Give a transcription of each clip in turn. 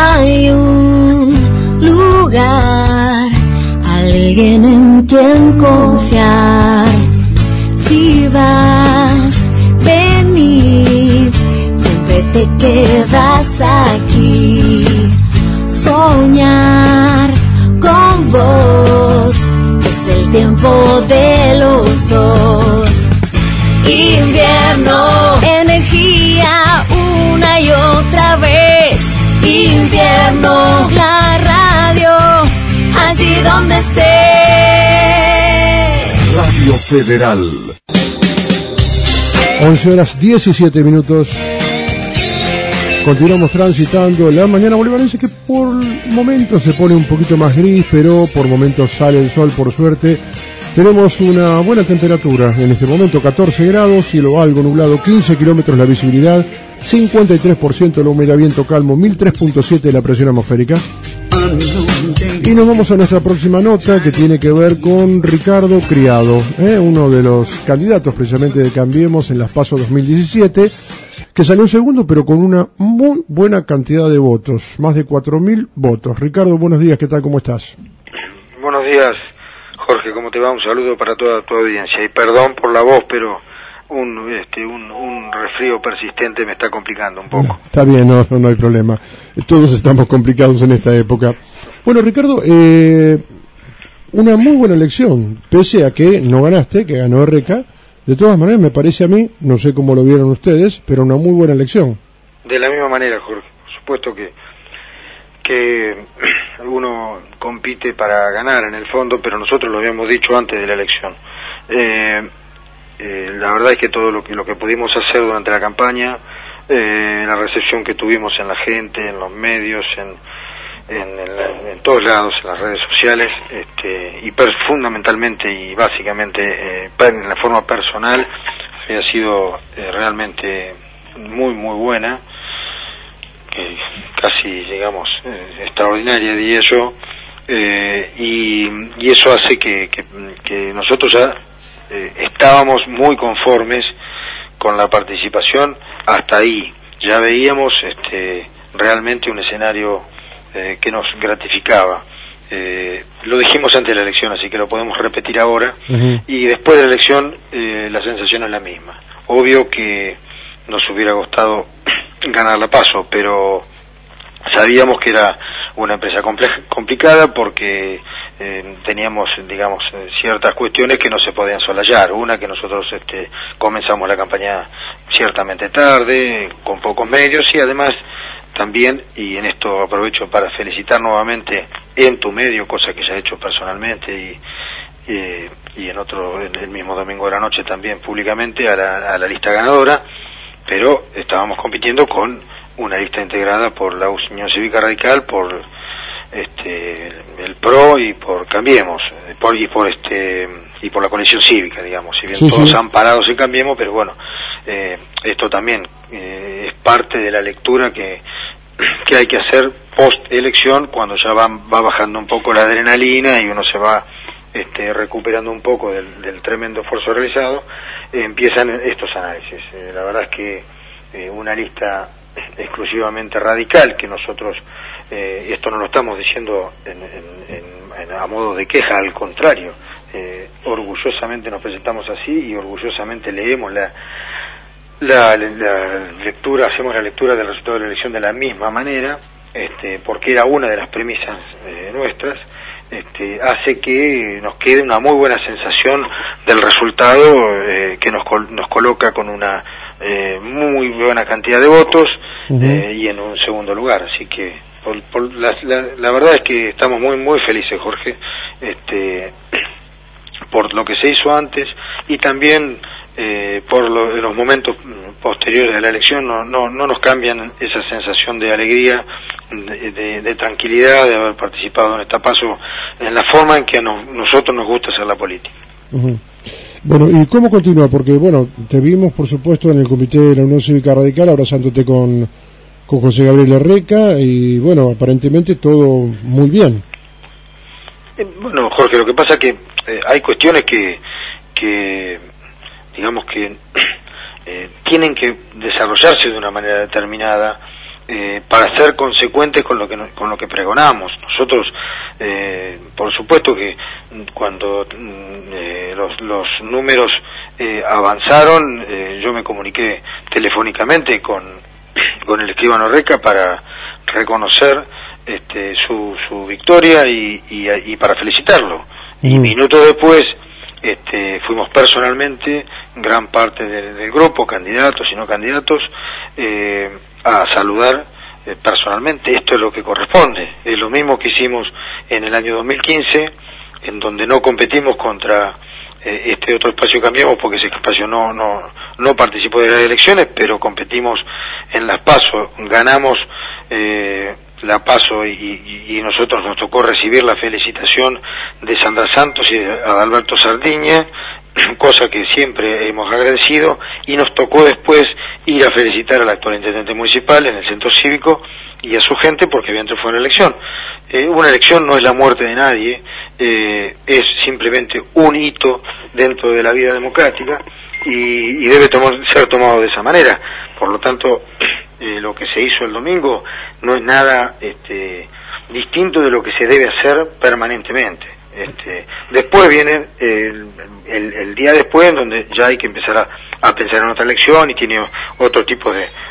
hay un lugar, alguien en quien confiar. Si vas, venís, siempre te quedas aquí. Soñar con vos es el tiempo de los dos. Invierno, energía una y otra vez. Invierno, la radio, allí donde estés. Radio Federal. 11:17. Continuamos transitando la mañana bolivarense, que por momentos se pone un poquito más gris, pero por momentos sale el sol, por suerte. Tenemos una buena temperatura en este momento, 14 grados, cielo algo nublado, 15 kilómetros la visibilidad, 53% la humedad, viento calmo, 1003.7 la presión atmosférica. Y nos vamos a nuestra próxima nota, que tiene que ver con Ricardo Criado, uno de los candidatos precisamente de Cambiemos en las PASO 2017, que salió segundo, pero con una muy buena cantidad de votos, más de 4.000 votos. Ricardo, buenos días, ¿qué tal? ¿Cómo estás? Buenos días, Jorge, ¿cómo te va? Un saludo para toda tu audiencia, y perdón por la voz, pero un resfrío persistente me está complicando un poco. Está bien, no hay problema. Todos estamos complicados en esta época. Bueno, Ricardo, una muy buena elección, pese a que no ganaste, que ganó RK. De todas maneras, me parece a mí, no sé cómo lo vieron ustedes, pero una muy buena elección. De la misma manera, Jorge, por supuesto que uno compite para ganar en el fondo, pero nosotros lo habíamos dicho antes de la elección. La verdad es que todo lo que pudimos hacer durante la campaña, la recepción que tuvimos en la gente, en los medios, en todos lados, en las redes sociales, y fundamentalmente y básicamente en la forma personal, había sido realmente muy muy buena, casi digamos extraordinaria, diría yo, y eso hace que nosotros ya estábamos muy conformes con la participación. Hasta ahí ya veíamos realmente un escenario que nos gratificaba. Lo dijimos antes de la elección, así que lo podemos repetir ahora. Uh-huh. Y después de la elección la sensación es la misma. Obvio que nos hubiera gustado ganar la PASO, pero sabíamos que era una empresa complicada porque teníamos, digamos, ciertas cuestiones que no se podían solayar. Una, que nosotros comenzamos la campaña ciertamente tarde, con pocos medios, y además también, y en esto aprovecho para felicitar nuevamente en tu medio, cosa que ya he hecho personalmente y en el mismo domingo de la noche también públicamente, a la lista ganadora, pero estábamos compitiendo con una lista integrada por la Unión Cívica Radical, por el PRO y por Cambiemos, y por la coalición cívica, digamos, si bien sí, todos han parado en Cambiemos, pero bueno, esto también es parte de la lectura que hay que hacer post elección, cuando ya va bajando un poco la adrenalina y uno se va recuperando un poco del tremendo esfuerzo realizado, empiezan estos análisis. La verdad es que una lista exclusivamente radical, que nosotros esto no lo estamos diciendo a modo de queja, al contrario, orgullosamente nos presentamos así y orgullosamente leemos la lectura, hacemos la lectura del resultado de la elección de la misma manera, porque era una de las premisas nuestras. Hace que nos quede una muy buena sensación del resultado, que nos coloca con una muy buena cantidad de votos. Uh-huh. Y en un segundo lugar, así que la verdad es que estamos muy muy felices, Jorge, por lo que se hizo antes y también por los momentos posteriores a la elección. No nos cambian esa sensación de alegría, de tranquilidad de haber participado en esta PASO, en la forma en que a nosotros nos gusta hacer la política. Uh-huh. Bueno, ¿y cómo continúa? Porque, bueno, te vimos, por supuesto, en el Comité de la Unión Cívica Radical, abrazándote con José Gabriel Herreca, y, bueno, aparentemente todo muy bien. Bueno, Jorge, lo que pasa es que hay cuestiones que digamos que tienen que desarrollarse de una manera determinada, para ser consecuentes con lo que pregonamos. Nosotros, por supuesto que cuando los números avanzaron, yo me comuniqué telefónicamente con el escribano Reca para reconocer su victoria y para felicitarlo. Y minutos después fuimos personalmente, gran parte del grupo, candidatos y no candidatos, a saludar personalmente. Esto es lo que corresponde. Es lo mismo que hicimos en el año 2015, en donde no competimos contra este otro espacio Cambiemos, porque ese espacio no participó de las elecciones, pero competimos en las PASO, ganamos la PASO y nosotros nos tocó recibir la felicitación de Sandra Santos y de Adalberto Sardiña, cosa que siempre hemos agradecido, y nos tocó después ir a felicitar al actual intendente municipal en el centro cívico y a su gente porque habían triunfado en la elección. Una elección no es la muerte de nadie, es simplemente un hito dentro de la vida democrática y debe ser tomado de esa manera. Por lo tanto, lo que se hizo el domingo no es nada distinto de lo que se debe hacer permanentemente. Después viene el día después, en donde ya hay que empezar a pensar en otra elección y tiene otro tipo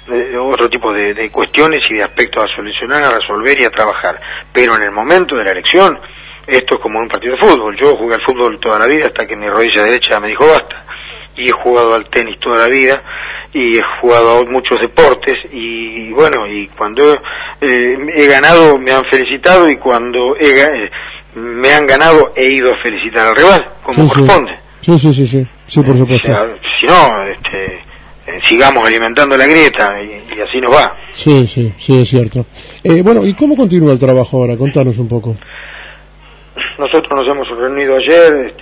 de cuestiones y de aspectos a solucionar, a resolver y a trabajar. Pero en el momento de la elección, esto es como un partido de fútbol. Yo jugué al fútbol toda la vida hasta que mi rodilla derecha me dijo basta, y he jugado al tenis toda la vida y he jugado a muchos deportes y bueno, y cuando he ganado me han felicitado y cuando me han ganado he ido a felicitar al rival como corresponde. Sí, por supuesto. Si no, sigamos alimentando la grieta y así nos va. Sí, es cierto. Bueno, ¿y cómo continúa el trabajo ahora? Contanos un poco. Nosotros nos hemos reunido ayer,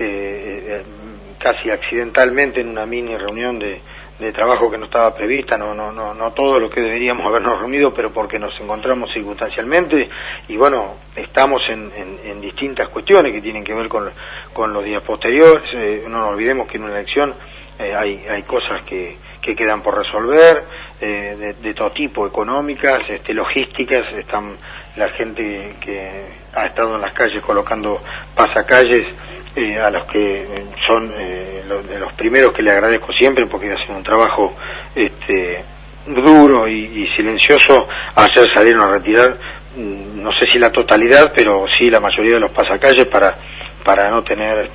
casi accidentalmente, en una mini reunión de trabajo que no estaba prevista, no todo lo que deberíamos habernos reunido, pero porque nos encontramos circunstancialmente, y bueno, estamos en distintas cuestiones que tienen que ver con los días posteriores. No nos olvidemos que en una elección hay cosas que quedan por resolver, de todo tipo, económicas, logísticas. Están la gente que ha estado en las calles colocando pasacalles, a los que son los primeros que le agradezco siempre, porque hacen un trabajo duro y silencioso. Ayer salieron a retirar, no sé si la totalidad, pero sí la mayoría de los pasacalles para no tener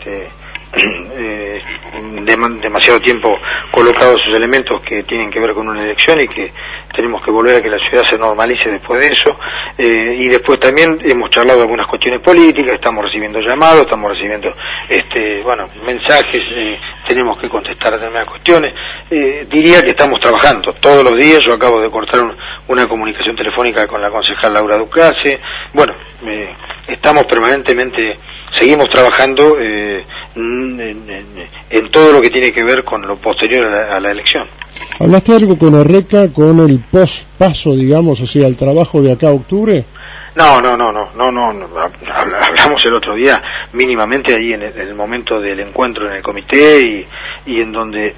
demasiado tiempo colocados esos elementos que tienen que ver con una elección y que tenemos que volver a que la ciudad se normalice después de eso. Y después también hemos charlado algunas cuestiones políticas, estamos recibiendo llamados, estamos recibiendo mensajes, tenemos que contestar determinadas cuestiones. Diría que estamos trabajando todos los días. Yo acabo de cortar una comunicación telefónica con la concejal Laura Ducase. Bueno, estamos permanentemente, seguimos trabajando en todo lo que tiene que ver con lo posterior a la elección. ¿Hablaste algo con Arreca, con el post-paso, digamos, o sea, el trabajo de acá a octubre? No, hablamos el otro día mínimamente ahí en el momento del encuentro en el comité y en donde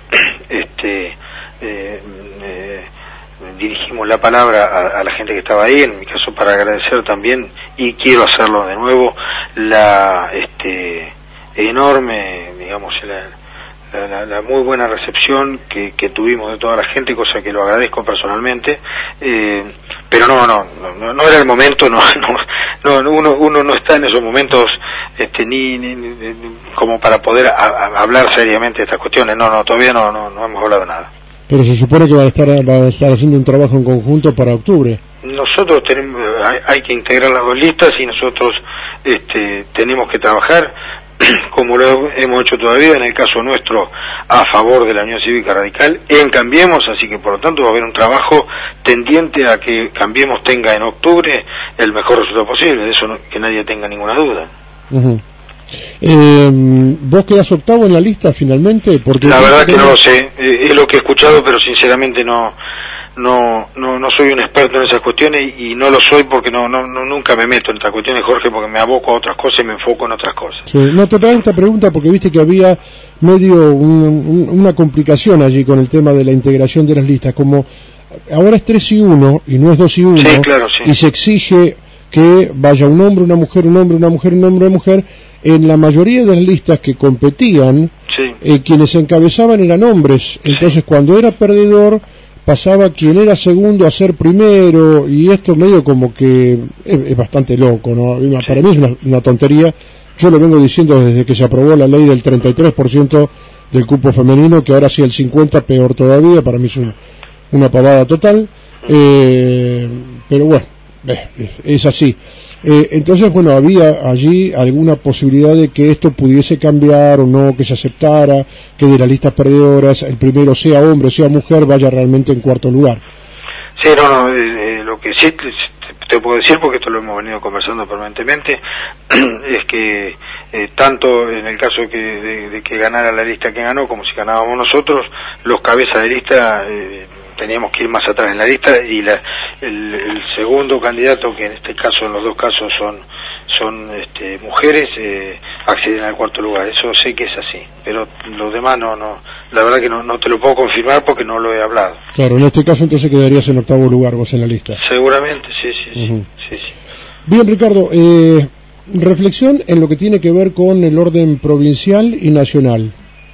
dirigimos la palabra a la gente que estaba ahí, en mi caso para agradecer también, y quiero hacerlo de nuevo, la enorme, digamos, la muy buena recepción que tuvimos de toda la gente, cosa que lo agradezco personalmente, pero no era el momento, uno no está en esos momentos ni como para poder hablar seriamente de estas cuestiones. Todavía no hemos hablado nada. Pero se supone que va a estar haciendo un trabajo en conjunto para octubre. Nosotros hay que integrar las dos listas y nosotros tenemos que trabajar como lo hemos hecho todavía, en el caso nuestro, a favor de la Unión Cívica Radical en Cambiemos, así que por lo tanto va a haber un trabajo tendiente a que Cambiemos tenga en octubre el mejor resultado posible, de eso que nadie tenga ninguna duda. Uh-huh. ¿Vos quedás octavo en la lista finalmente? Porque la verdad que no lo sé, es lo que he escuchado, pero sinceramente no soy un experto en esas cuestiones y no lo soy porque nunca me meto en estas cuestiones, Jorge, porque me aboco a otras cosas y me enfoco en otras cosas. Sí, no te traigo esta pregunta porque viste que había medio una complicación allí con el tema de la integración de las listas, como ahora es 3 y 1 y no es 2 y 1, sí, claro, sí. Y se exige que vaya un hombre, una mujer, un hombre, una mujer, un hombre, una mujer. En la mayoría de las listas que competían, sí. Quienes encabezaban eran hombres, entonces cuando era perdedor pasaba quien era segundo a ser primero, y esto medio como que es bastante loco, ¿no? Sí. Para mí es una tontería. Yo lo vengo diciendo desde que se aprobó la ley del 33% del cupo femenino, que ahora sí el 50% peor todavía, para mí es una pavada total, pero bueno, es así. Entonces, bueno, había allí alguna posibilidad de que esto pudiese cambiar o no, que se aceptara, que de las listas perdedoras el primero, sea hombre, sea mujer, vaya realmente en cuarto lugar. Sí, lo que sí te puedo decir, porque esto lo hemos venido conversando permanentemente, es que tanto en el caso de que ganara la lista que ganó, como si ganábamos nosotros, los cabezas de lista teníamos que ir más atrás en la lista, y el segundo candidato, que en este caso, en los dos casos son mujeres, acceden al cuarto lugar. Eso sé que es así, pero los demás no, la verdad que no te lo puedo confirmar porque no lo he hablado. Claro, en este caso entonces quedarías en octavo lugar vos en la lista. Seguramente, sí. Sí. Bien, Ricardo, reflexión en lo que tiene que ver con el orden provincial y nacional.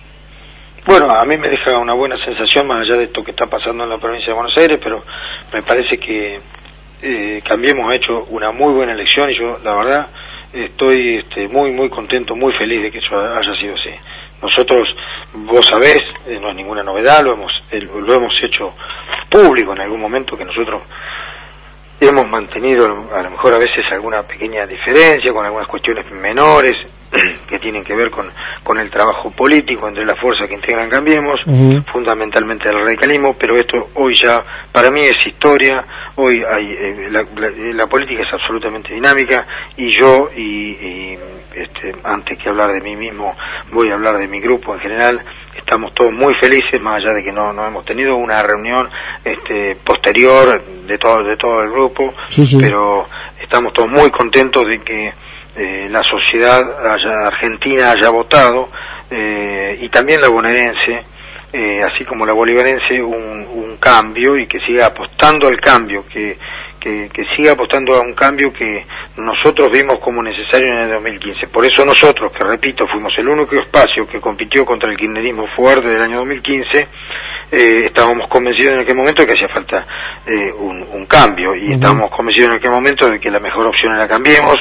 Bueno, a mí me deja una buena sensación, más allá de esto que está pasando en la provincia de Buenos Aires, pero me parece que Cambiemos ha hecho una muy buena elección, y yo, la verdad, estoy muy contento, muy feliz de que eso haya sido así. Nosotros, vos sabés, no es ninguna novedad, lo hemos hecho público en algún momento, que nosotros hemos mantenido, a lo mejor a veces, alguna pequeña diferencia con algunas cuestiones menores que tienen que ver con el trabajo político entre las fuerzas que integran Cambiemos, fundamentalmente el radicalismo, pero esto hoy ya para mí es historia. Hoy hay la política es absolutamente dinámica, y yo antes que hablar de mí mismo voy a hablar de mi grupo en general. Estamos todos muy felices, más allá de que no hemos tenido una reunión posterior de todo el grupo, sí. Pero estamos todos muy contentos de que la sociedad argentina haya votado, y también la bonaerense, así como la bolivarense, un cambio, y que siga apostando al cambio, que siga apostando a un cambio que nosotros vimos como necesario en el 2015. Por eso nosotros, que repito, fuimos el único espacio que compitió contra el kirchnerismo fuerte del año 2015, estábamos convencidos en aquel momento de que hacía falta un cambio, y estábamos convencidos en aquel momento de que la mejor opción era Cambiemos,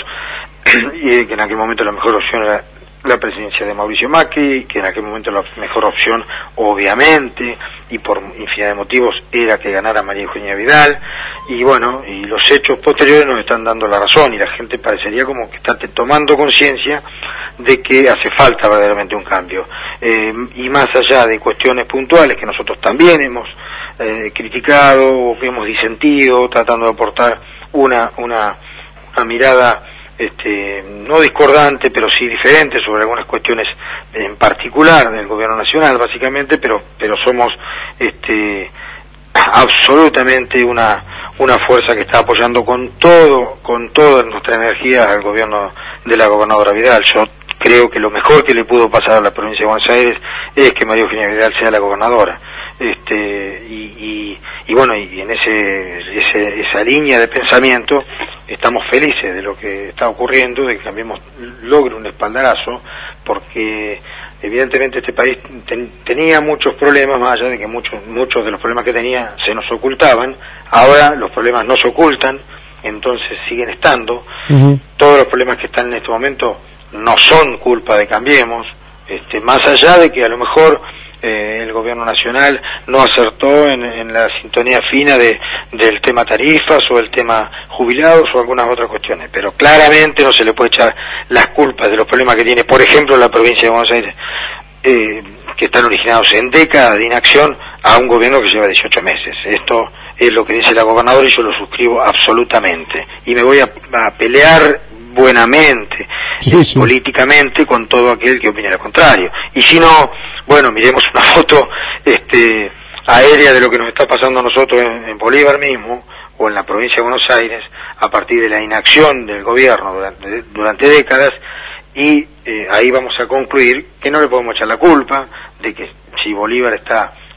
y que en aquel momento la mejor opción era la presidencia de Mauricio Macri, que en aquel momento la mejor opción, obviamente, y por infinidad de motivos, era que ganara María Eugenia Vidal. Y bueno, y los hechos posteriores nos están dando la razón, y la gente parecería como que está tomando conciencia de que hace falta verdaderamente un cambio. Y más allá de cuestiones puntuales que nosotros también hemos criticado, o que hemos disentido, tratando de aportar una mirada no discordante, pero sí diferente sobre algunas cuestiones en particular del gobierno nacional, básicamente, pero somos absolutamente una fuerza que está apoyando con toda nuestra energía al gobierno de la gobernadora Vidal. Yo creo que lo mejor que le pudo pasar a la provincia de Buenos Aires es que María Eugenia Vidal sea la gobernadora. Y bueno, y en esa línea de pensamiento estamos felices de lo que está ocurriendo, de que Cambiemos logre un espaldarazo, porque evidentemente este país tenía muchos problemas, más allá de que muchos de los problemas que tenía se nos ocultaban. Ahora los problemas no se ocultan, entonces siguen estando. Todos los problemas que están en este momento no son culpa de Cambiemos, más allá de que a lo mejor el gobierno nacional no acertó en la sintonía fina del tema tarifas, o el tema jubilados, o algunas otras cuestiones, pero claramente no se le puede echar las culpas de los problemas que tiene, por ejemplo, la provincia de Buenos Aires, que están originados en décadas de inacción, a un gobierno que lleva 18 meses. Esto es lo que dice la gobernadora, y yo lo suscribo absolutamente, y me voy a pelear buenamente, sí. Políticamente, con todo aquel que opine lo contrario. Y si no, bueno, miremos una foto aérea de lo que nos está pasando a nosotros en Bolívar mismo, o en la provincia de Buenos Aires, a partir de la inacción del gobierno durante décadas, y ahí vamos a concluir que no le podemos echar la culpa de que si Bolívar está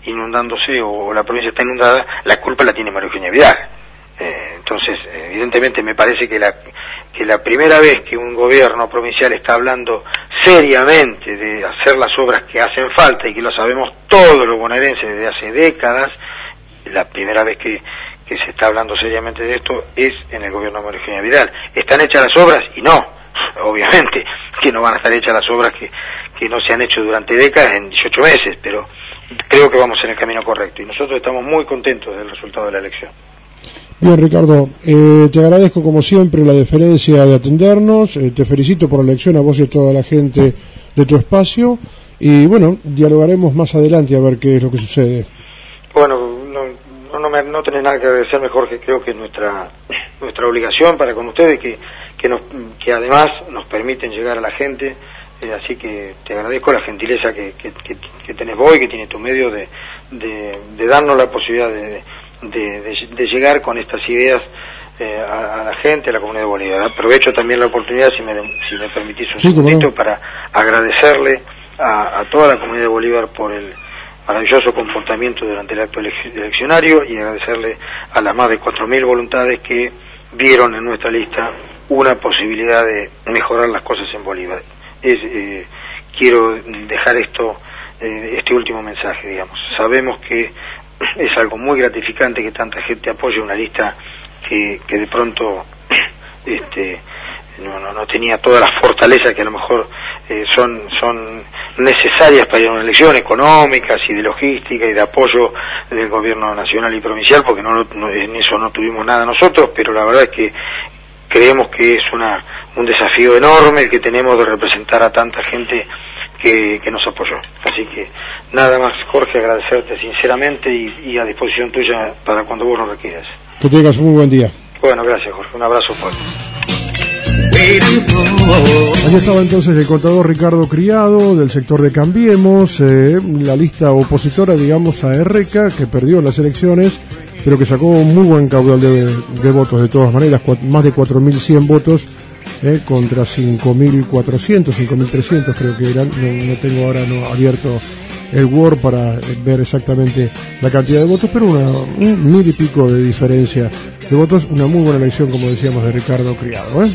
inundándose o la provincia está inundada, la culpa la tiene María Eugenia Vidal. Entonces, evidentemente me parece que la primera vez que un gobierno provincial está hablando seriamente de hacer las obras que hacen falta y que lo sabemos todos los bonaerenses desde hace décadas, la primera vez que se está hablando seriamente de esto es en el gobierno de María Eugenia Vidal. ¿Están hechas las obras? Y no, obviamente que no van a estar hechas las obras que no se han hecho durante décadas en 18 meses, pero creo que vamos en el camino correcto y nosotros estamos muy contentos del resultado de la elección. Bien, Ricardo, te agradezco como siempre la deferencia de atendernos, te felicito por la elección a vos y a toda la gente de tu espacio y bueno, dialogaremos más adelante a ver qué es lo que sucede. Bueno, no tenés nada que agradecerme, Jorge, creo que es nuestra obligación para con ustedes que además nos permiten llegar a la gente, así que te agradezco la gentileza que tenés vos y que tiene tu medio de darnos la posibilidad de llegar con estas ideas a la gente, a la comunidad de Bolívar. Aprovecho también la oportunidad, si me permitís un segundito, para agradecerle a toda la comunidad de Bolívar por el maravilloso comportamiento durante el acto eleccionario y agradecerle a las más de 4.000 voluntades que vieron en nuestra lista una posibilidad de mejorar las cosas en Bolívar. Quiero dejar este último mensaje, digamos. Sabemos que es algo muy gratificante que tanta gente apoye una lista que de pronto no tenía todas las fortalezas que a lo mejor son necesarias para ir a una elección, económicas y de logística y de apoyo del gobierno nacional y provincial, porque en eso no tuvimos nada nosotros, pero la verdad es que creemos que es un desafío enorme el que tenemos de representar a tanta gente que nos apoyó. Así que nada más, Jorge, agradecerte sinceramente y a disposición tuya para cuando vos lo requieras. Que tengas un muy buen día. Bueno, gracias, Jorge, un abrazo fuerte. Allí estaba entonces el contador Ricardo Criado del sector de Cambiemos, la lista opositora, digamos, a Erreca, que perdió las elecciones, pero que sacó un muy buen caudal de votos de todas maneras, más de 4.100 votos contra 5.400, 5.300 creo que eran. No tengo ahora abierto el Word para ver exactamente la cantidad de votos, pero un 1.000 y pico de diferencia de votos. Una muy buena elección, como decíamos, de Ricardo Criado,